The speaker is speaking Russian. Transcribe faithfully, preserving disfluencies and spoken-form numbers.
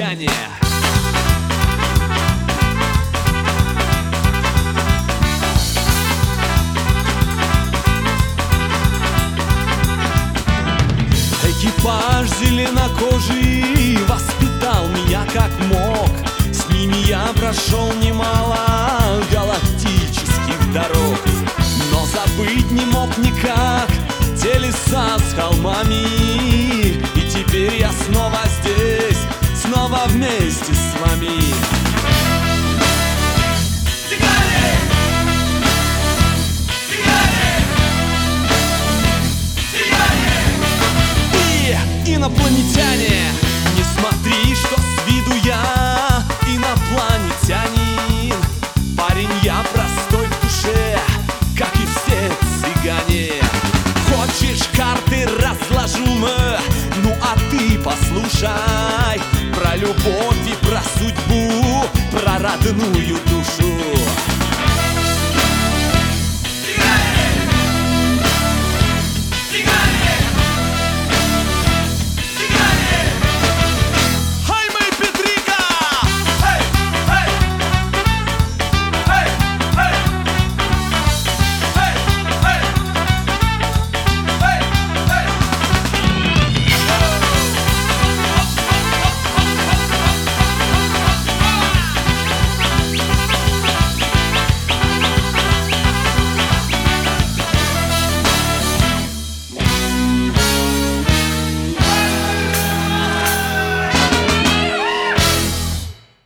инопланетяне. Экипаж зеленокожий воспитал меня как мог. С ними я прошел немало галактических дорог, но забыть не мог никак те леса с холмами. И теперь я снова здесь, снова вместе с вами. Цыгане! Цыгане! Цыгане! И инопланетяне, не смотри, что с виду я инопланетянин. Парень, я простой в душе, как и все цыгане. Хочешь, карты разложу мы? Ну а ты послушай про любовь и про судьбу, про родную душу.